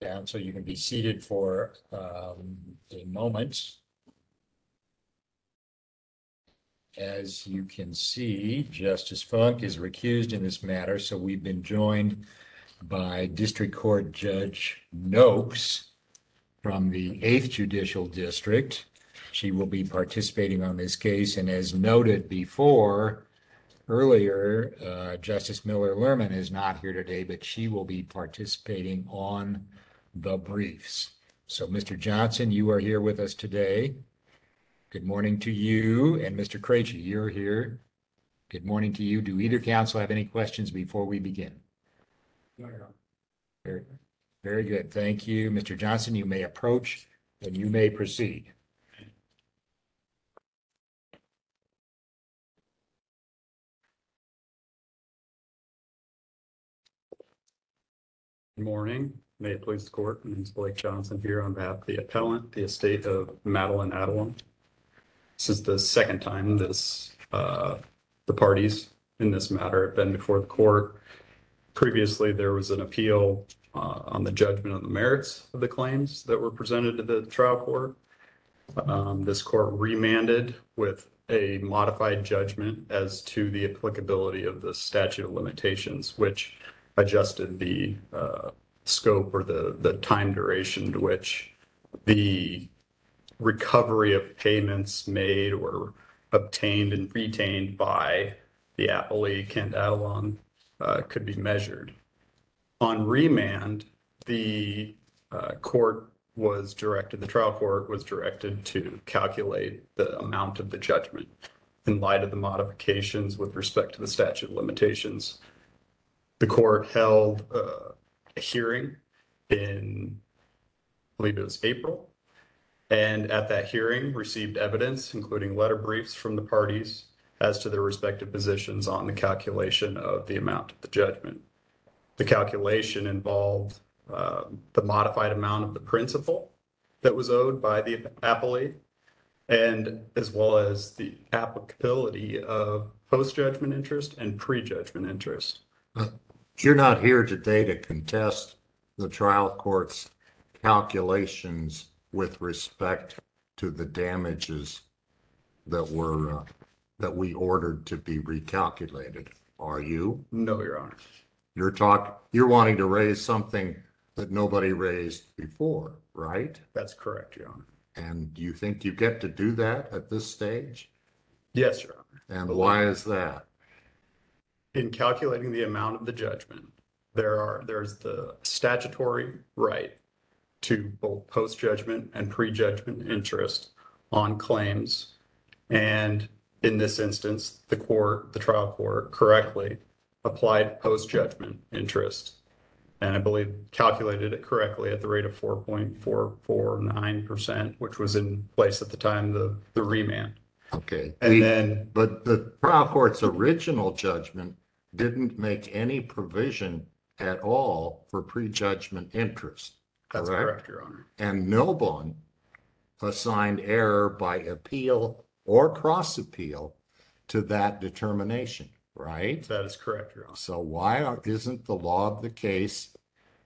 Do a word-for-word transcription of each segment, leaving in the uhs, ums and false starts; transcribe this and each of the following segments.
down so you can be seated for um, a moment. As you can see, Justice Funk is recused in this matter, so we've been joined by District Court Judge Noakes from the eighth Judicial District. She will be participating on this case, and as noted before, earlier, uh, Justice Miller Lerman is not here today, but she will be participating on the briefs. So, Mister Johnson, you are here with us today. Good morning to you. And Mister Krejci, you're here. Good morning to you. Do either counsel have any questions before we begin? No, very, very good. Thank you. Mister Johnson, you may approach and you may proceed. Good morning. May it please the court. My name is Blake Johnson here on behalf of the appellant, the estate of Madeline Adelon. This is the second time this uh, the parties in this matter have been before the court. Previously, there was an appeal uh, on the judgment on the merits of the claims that were presented to the trial court. Um, this court remanded with a modified judgment as to the applicability of the statute of limitations, which adjusted the uh, scope or the, the time duration to which the recovery of payments made or obtained and retained by the appellee, Kent Adelon, uh, could be measured. On remand, the uh, court was directed, the trial court was directed to calculate the amount of the judgment in light of the modifications with respect to the statute of limitations. The court held uh, a hearing in, I believe it was April, and at that hearing received evidence, including letter briefs from the parties as to their respective positions on the calculation of the amount of the judgment. The calculation involved uh, the modified amount of the principal that was owed by the appellee, and as well as the applicability of post-judgment interest and pre-judgment interest. You're not here today to contest the trial court's calculations with respect to the damages that were uh, that we ordered to be recalculated, are you? No, Your Honor. You're talk you're wanting to raise something that nobody raised before, right? That's correct, Your Honor. And do you think you get to do that at this stage? Yes, Your Honor. And why is that? In calculating the amount of the judgment, there are there's the statutory right to both post-judgment and pre-judgment interest on claims. And in this instance, the court, the trial court, correctly applied post-judgment interest, and I believe calculated it correctly at the rate of four point four four nine percent, which was in place at the time of the, the remand. Okay. And The- then But the trial court's original judgment didn't make any provision at all for prejudgment interest. that's correct? correct, Your Honor. And no one assigned error by appeal or cross appeal to that determination, right? That is correct, Your Honor. So why are- isn't the law of the case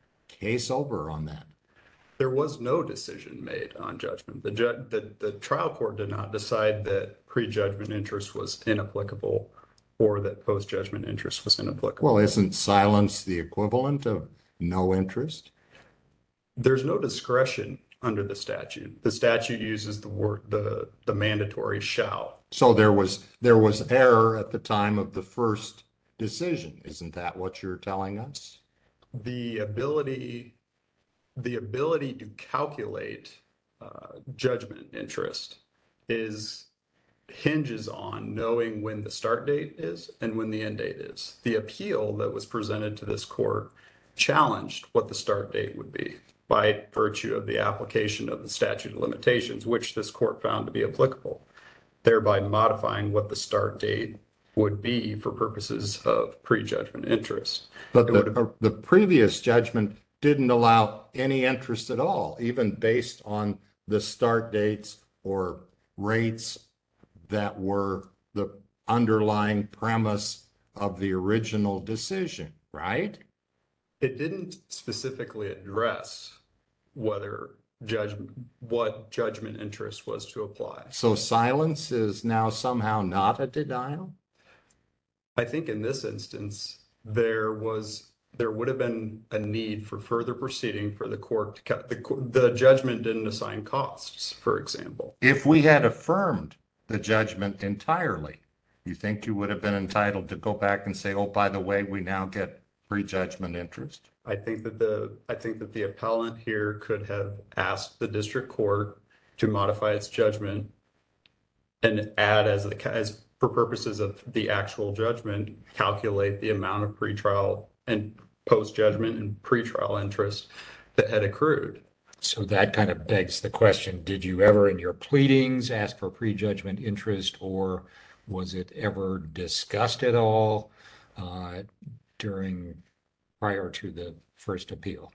case over on that? There was no decision made on judgment. The, ju- the, the trial court did not decide that prejudgment interest was inapplicable or that post-judgment interest was inapplicable. Well, isn't silence the equivalent of no interest? There's no discretion under the statute. The statute uses the word, the, the mandatory shall. So there was there was error at the time of the first decision. Isn't that what you're telling us? The ability, the ability to calculate uh, judgment interest is hinges on knowing when the start date is and when the end date is. The appeal that was presented to this court challenged what the start date would be by virtue of the application of the statute of limitations, which this court found to be applicable, thereby modifying what the start date would be for purposes of prejudgment interest. But It the, would- uh, the previous judgment didn't allow any interest at all, even based on the start dates or rates that were the underlying premise of the original decision, right? It didn't specifically address whether judge, what judgment interest was to apply. So silence is now somehow not a denial? I think in this instance, there was, there would have been a need for further proceeding for the court to cut, the, co- the judgment didn't assign costs, for example. If we had affirmed the judgment entirely, you think you would have been entitled to go back and say, oh, by the way, we now get prejudgment interest? I think that the, I think that the appellant here could have asked the district court to modify its judgment and add as the, as for purposes of the actual judgment, calculate the amount of pretrial and post-judgment and pretrial interest that had accrued. So that kind of begs the question, did you ever in your pleadings ask for prejudgment interest, or was it ever discussed at all uh, during, prior to the first appeal?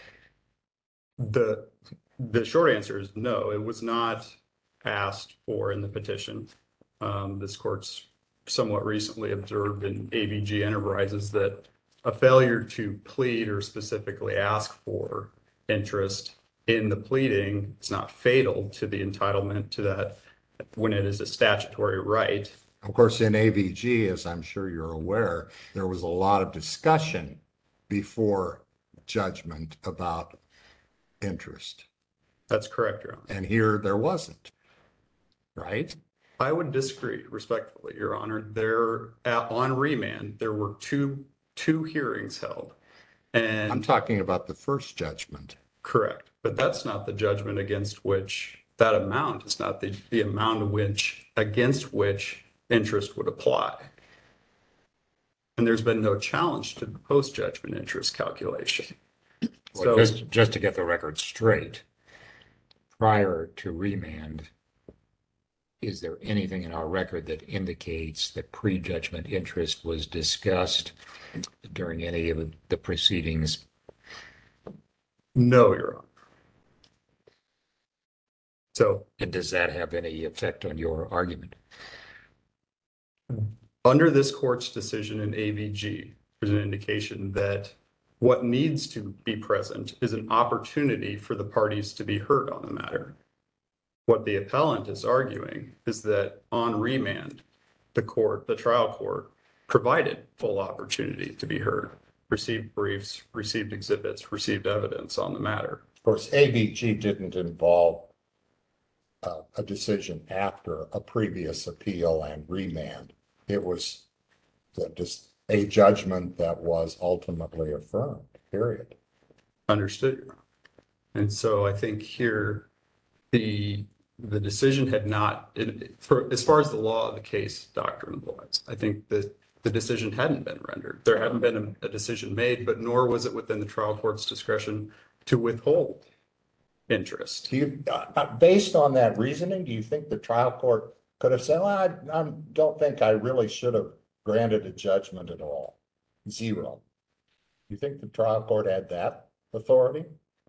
The, the short answer is no, it was not asked for in the petition. Um, this court's somewhat recently observed in A V G Enterprises that a failure to plead or specifically ask for interest in the pleading is not fatal to the entitlement to that when it is a statutory right. Of course, in A V G, as I'm sure you're aware, there was a lot of discussion before judgment about interest. That's correct, Your Honor. And here there wasn't, right? I would disagree respectfully, Your Honor. There, at- on remand, there were two, two hearings held. I'm And talking about the first judgment. correct, but that's not the judgment against which, that amount is not the, the amount of which, against which interest would apply. And there's been no challenge to the post-judgment interest calculation. Well, So, just, just to get the record straight, prior to remand, is there anything in our record that indicates that prejudgment interest was discussed during any of the proceedings? no, Your Honor. So And does that have any effect on your argument? under this court's decision in A V G, there's an indication that what needs to be present is an opportunity for the parties to be heard on the matter. What the appellant is arguing is that on remand, the court, the trial court, provided full opportunity to be heard, received briefs, received exhibits, received evidence on the matter. Of course, A V G didn't involve uh, a decision after a previous appeal and remand. It was the- just a judgment that was ultimately affirmed, period. Understood, Your Honor. And so I think here, the, the decision had not, it- for, as far as the law of the case doctrine was, I think that the decision hadn't been rendered. There hadn't been a, a decision made, but nor was it within the trial court's discretion to withhold interest. Do you, uh, uh, based on that reasoning, do you think the trial court could have said, well, I, I don't think I really should have granted a judgment at all? Zero. You think the trial court had that authority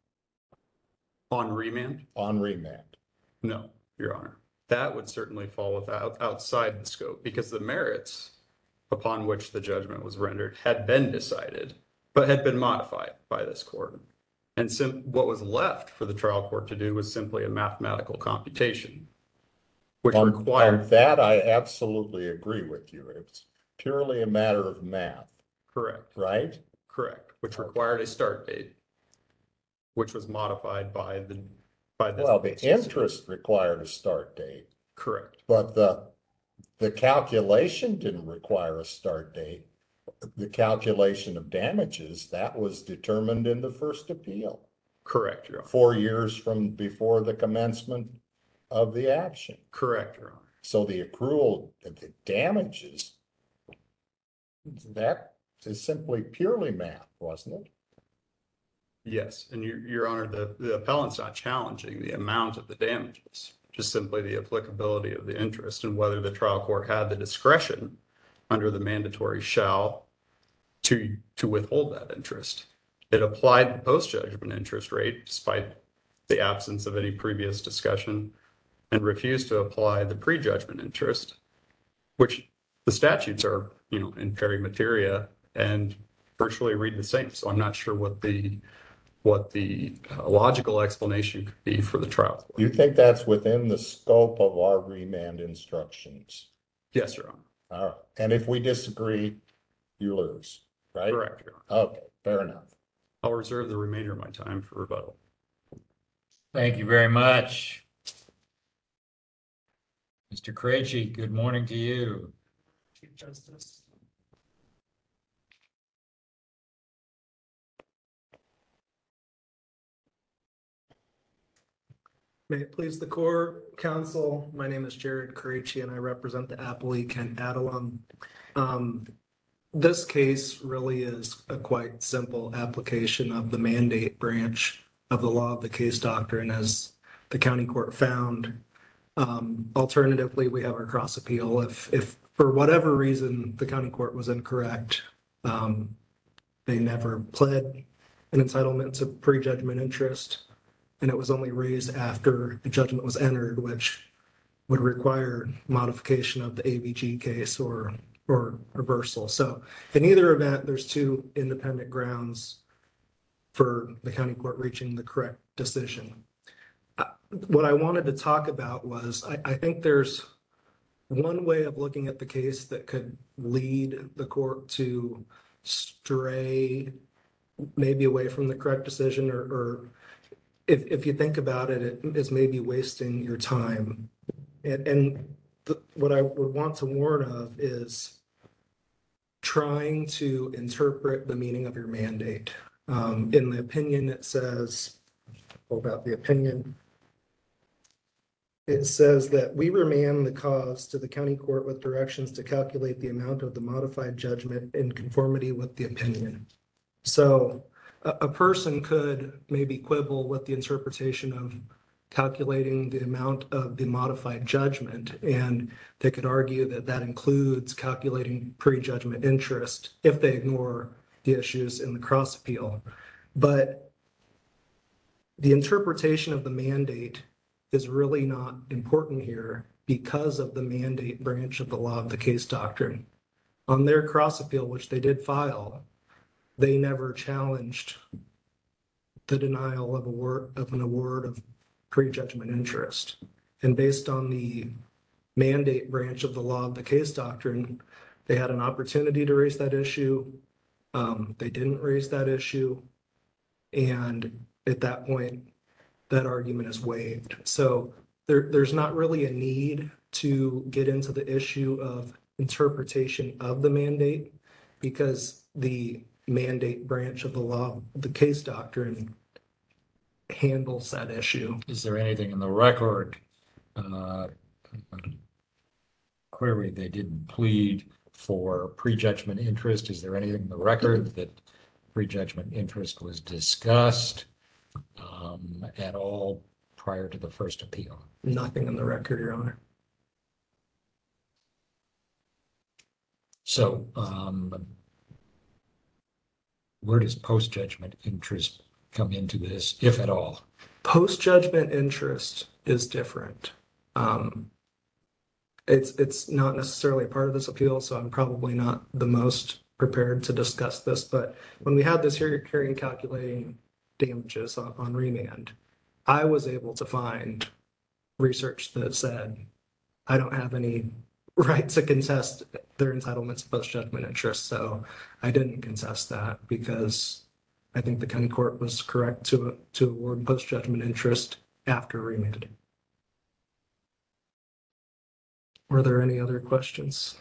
On remand? on remand? No, Your Honor. That would certainly fall without, outside the scope because the merits upon which the judgment was rendered had been decided, but had been modified by this court. And sim- what was left for the trial court to do was simply a mathematical computation, which On, required, on that, I absolutely agree with you. It's purely a matter of math, correct, right? correct, which required a start date, which was modified by the, by this. Well, the interest required a start date, Correct, but the, the calculation didn't require a start date. The calculation of damages, that was determined in the first appeal, correct, Your Honor. four years from before the commencement of the action. Correct, Your Honor. So the accrual of the damages, that is simply purely math, wasn't it? Yes, and your, Your Honor, the, the appellant's not challenging the amount of the damages, just simply the applicability of the interest and whether the trial court had the discretion under the mandatory shall to, to withhold that interest. It applied the post-judgment interest rate despite the absence of any previous discussion and refused to apply the pre-judgment interest, which the statutes are, you know, in peri materia and virtually read the same. So I'm not sure what the what the uh, logical explanation could be for the trial court. You think that's within the scope of our remand instructions? Yes, Your Honor. All right, and if we disagree, you lose, right? Correct, Your Honor. Okay, fair enough. I'll reserve the remainder of my time for rebuttal. Thank you very much. Mister Krejci, good morning to you. Chief Justice. May it please the court, counsel, my name is Jared Karachi and I represent the appellee Kent Adelum. Um, this case really is a quite simple application of the mandate branch of the law of the case doctrine as the county court found. Um, alternatively, we have our cross appeal. If, if for whatever reason the county court was incorrect, um, they never pled an entitlement to prejudgment interest, and it was only raised after the judgment was entered, which would require modification of the A V G case or or reversal. So in either event, there's two independent grounds for the county court reaching the correct decision. Uh, What I wanted to talk about was I, I think there's one way of looking at the case that could lead the court to stray maybe away from the correct decision, or, or if, if you think about it, it is maybe wasting your time. And, and the, what I would want to warn of is trying to interpret the meaning of your mandate. Um, in the opinion, it says, about the opinion, it says that we remand the cause to the county court with directions to calculate the amount of the modified judgment in conformity with the opinion. So a, a person could maybe quibble with the interpretation of calculating the amount of the modified judgment, and they could argue that that includes calculating prejudgment interest if they ignore the issues in the cross appeal. But the interpretation of the mandate is really not important here because of the mandate branch of the law of the case doctrine. On their cross appeal, which they did file, they never challenged the denial of award of an award of prejudgment interest. And based on the mandate branch of the law of the case doctrine, they had an opportunity to raise that issue. Um, they didn't raise that issue. And at that point, that argument is waived. So there, there's not really a need to get into the issue of interpretation of the mandate because the mandate branch of the law, the case doctrine, handles that issue. Is there anything in the record? Uh, clearly, they didn't plead for prejudgment interest. Is there anything in the record that prejudgment interest was discussed um, at all prior to the first appeal? Nothing in the record, Your Honor. So, um, where does post-judgment interest come into this, if at all? Post-judgment interest is different. Um, it's it's not necessarily a part of this appeal, so I'm probably not the most prepared to discuss this. But when we had this hear- hearing calculating damages on, on remand, I was able to find research that said I don't have any right to contest their entitlements to post-judgment interest. So I didn't contest that because I think the county court was correct to to award post-judgment interest after remand. Were there any other questions?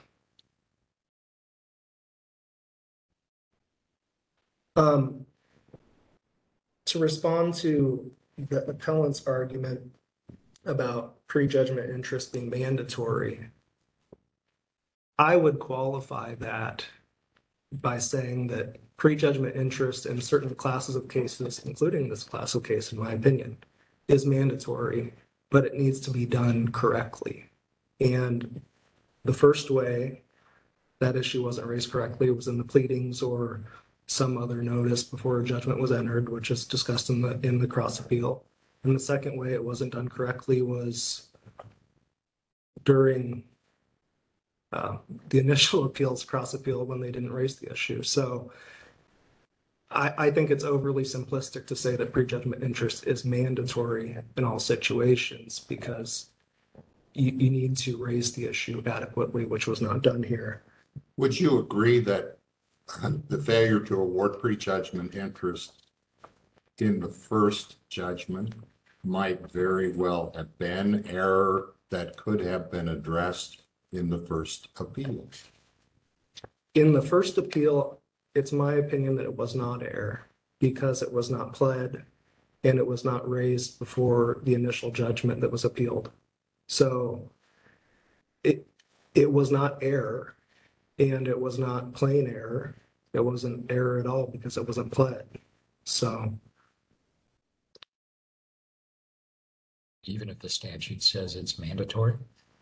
Um, to respond to the appellant's argument about prejudgment interest being mandatory, I would qualify that by saying that prejudgment interest in certain classes of cases, including this class of case, in my opinion, is mandatory, but it needs to be done correctly. And the first way that issue wasn't raised correctly was in the pleadings or some other notice before a judgment was entered, which is discussed in the in the cross appeal. And the second way it wasn't done correctly was during uh, the initial appeals cross appeal when they didn't raise the issue. So I, I think it's overly simplistic to say that prejudgment interest is mandatory in all situations because you, you need to raise the issue adequately, which was not done here. Would you agree that the failure to award prejudgment interest in the first judgment might very well have been error that could have been addressed in the first appeal? In the first appeal, it's my opinion that it was not error because it was not pled and it was not raised before the initial judgment that was appealed. So it, it was not error and it was not plain error. It wasn't error at all because it wasn't pled. So Even if the statute says it's mandatory?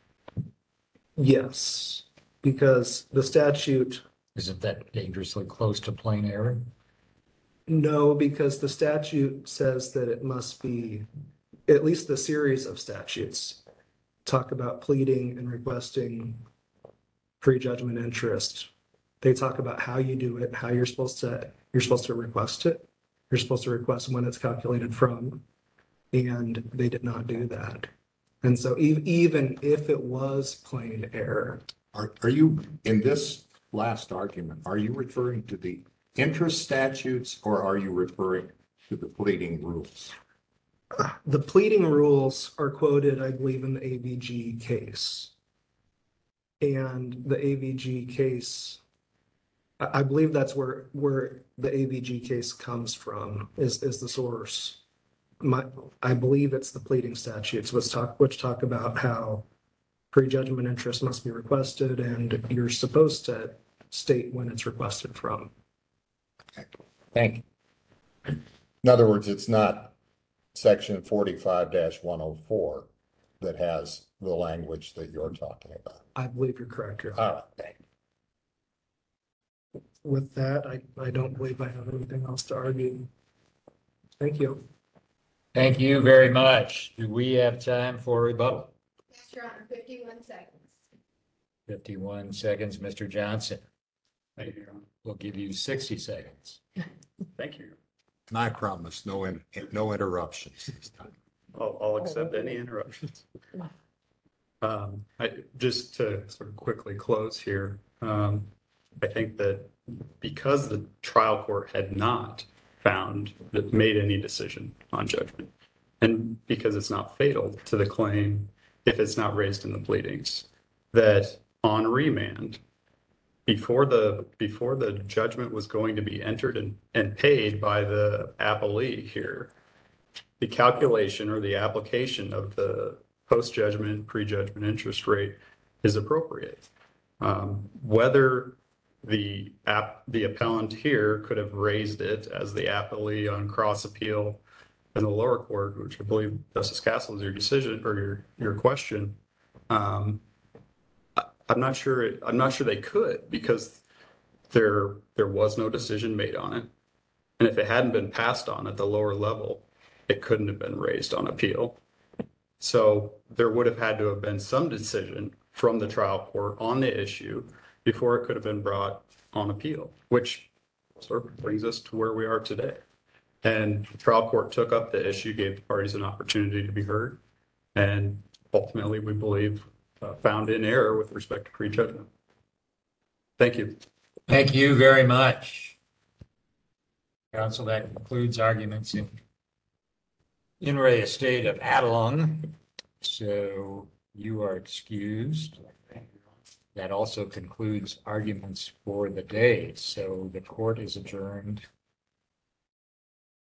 yes, because the statute, Isn't that dangerously close to plain error? no, because the statute says that it must be, at least the series of statutes talk about pleading and requesting prejudgment interest. They talk about how you do it, how you're supposed to, you're supposed to request it. You're supposed to request when it's calculated from, and they did not do that. And so e- even if it was plain error, Are, are you, in this last argument, are you referring to the interest statutes or are you referring to the pleading rules? the pleading rules are quoted, I believe, in the A V G case. And the A V G case, I, I believe that's where, where the A V G case comes from, is, is the source. My, I believe it's the pleading statutes, which talk, which talk about how prejudgment interest must be requested and you're supposed to state when it's requested from. Thank you. In other words, it's not section forty-five one oh four that has the language that you're talking about. I believe you're correct, Your Honor. All right, thank you. With that, I, I don't believe I have anything else to argue. Thank you. Thank you very much. Do we have time for rebuttal? Yes, Your Honor, fifty-one seconds. fifty-one seconds, Mister Johnson. Thank you, Your Honor. We'll give you sixty seconds. Thank you. And I promise, no, in- no interruptions this time. I'll, I'll accept any interruptions. Um, I, just to sort of quickly close here, um, I think that because the trial court had not found that made any decision on judgment, and because it's not fatal to the claim if it's not raised in the pleadings, that on remand, before the before the judgment was going to be entered and, and paid by the appellee here, the calculation or the application of the post-judgment, pre-judgment interest rate is appropriate. Um, whether the app, the appellant here could have raised it as the appellee on cross appeal in the lower court, which I believe Justice Castle is your decision or your, your question. Um, I, I'm not sure, I'm not sure they could because there, there was no decision made on it. And if it hadn't been passed on at the lower level, it couldn't have been raised on appeal. So there would have had to have been some decision from the trial court on the issue before it could have been brought on appeal, which sort of brings us to where we are today. And the trial court took up the issue, gave the parties an opportunity to be heard, and ultimately, we believe, uh, found in error with respect to prejudgment. Thank you. Thank you very much. Counsel, that concludes arguments in in re estate of Adelung. So you are excused. That also concludes arguments for the day. So the court is adjourned